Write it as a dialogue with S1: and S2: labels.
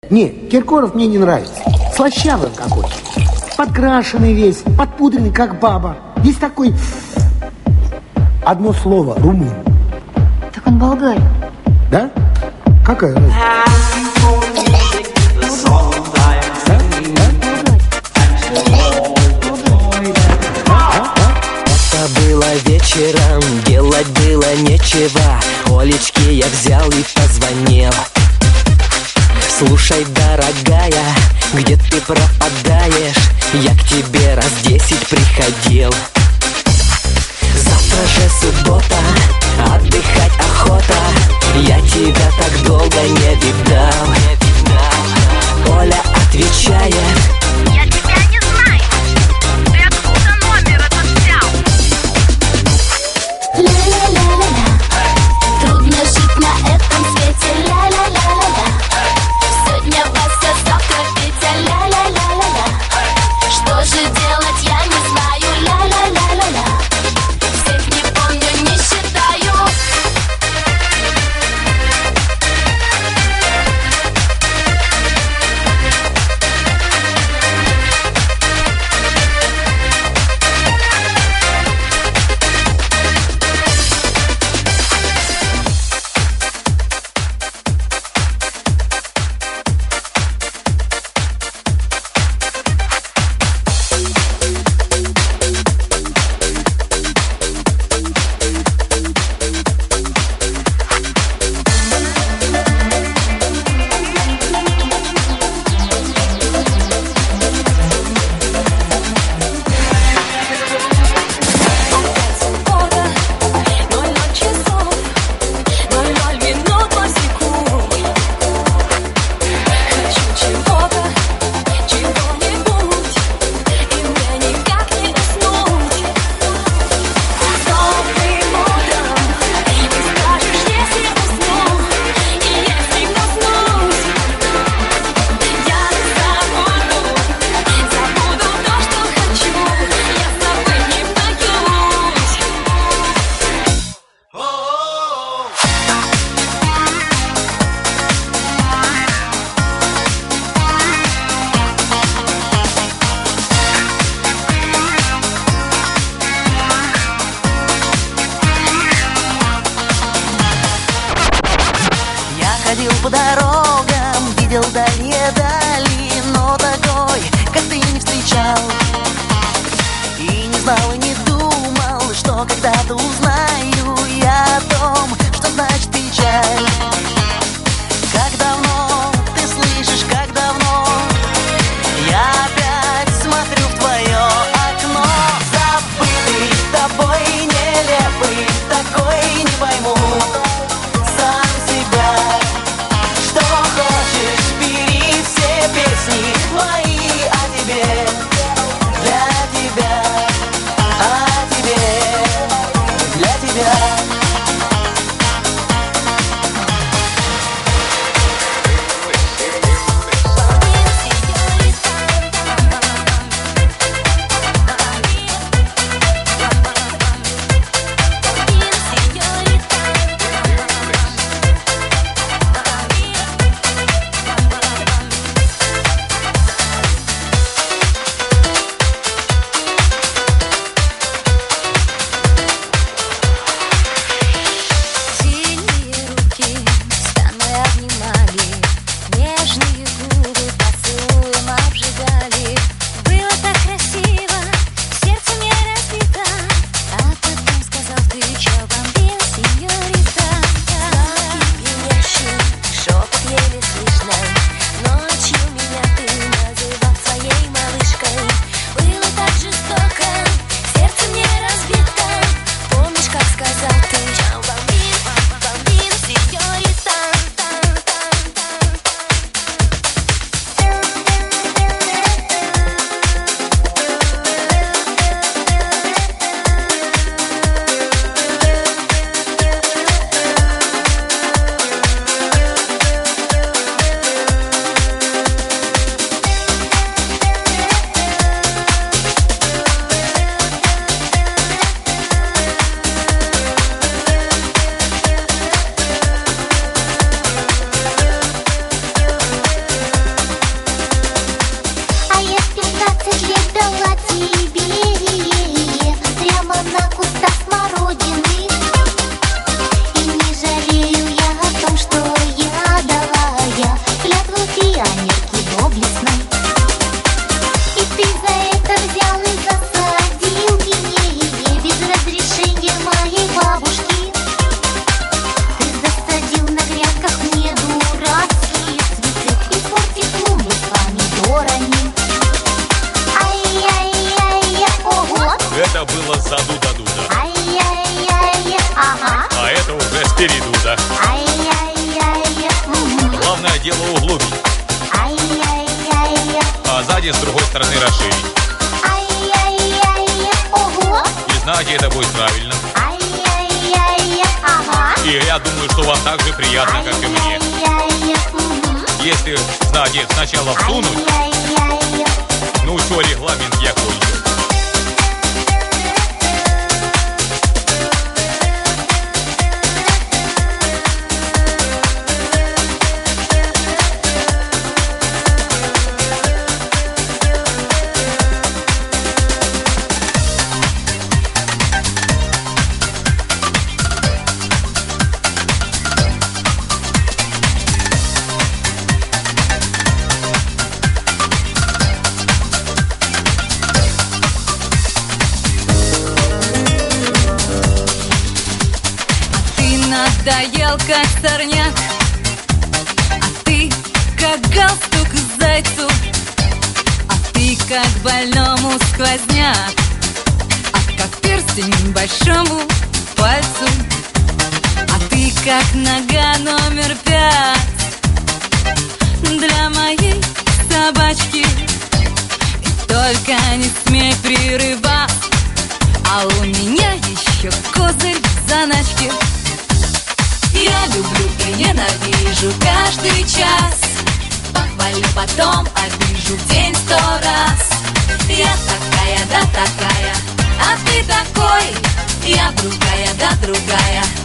S1: Не, Киркоров мне не нравится. Слащавый какой-то. Подкрашенный весь, подпудренный, как баба. Есть такой... Одно слово, румын.
S2: Так он болгарин.
S1: Да? Какая разница?
S3: Это было вечером, делать было нечего. Олечке я взял и позвонил. Слушай, дорогая, где ты пропадаешь? Я к тебе раз 10 приходил. Завтра же суббота, отдыхать охота. Я тебя так долго не видал. Оля отвечает:
S4: я тебя не знаю. Ты откуда номер этот взял?
S5: Ля-ля-ля-ля-ля, трудно жить на этом свете. Ля-ля-ля-ля-ля, сегодня Вася, завтра Петя. Ля-ля-ля-ля-ля, что же делать, я не знаю. Ля-ля-ля-ля-ля, всех не помню, не считаю.
S3: Ходил по дорогам, видел дальние дали, но такой, как ты, не встречал. И не знал, и не думал, что когда-то узнаю я о том, что значит печаль. Как давно, ты слышишь, как давно я опять смотрю в твое окно. Забытый тобой, нелепый, такой не пойму сам себя. Что хочешь, бери все песни мои о тебе, для тебя, о тебе, для тебя.
S6: да? Главное дело углубить. А сзади с другой стороны расширить. И знаете, это будет правильно. И я думаю, что вам так же приятно, как и мне. Если сзади сначала всунуть, ну что, регламент я кончил.
S7: Надоел, как сорняк, а ты, как галстук зайцу, а ты, как больному сквозняк, а как перстень большому пальцу, а ты, как нога номер 5 для моей собачки. И только не смей прерывать, а у меня еще козырь в заначке. Я люблю и ненавижу каждый час, похвалю, потом обижу в день 100 раз. Я такая, да такая, а ты такой, я другая, да другая.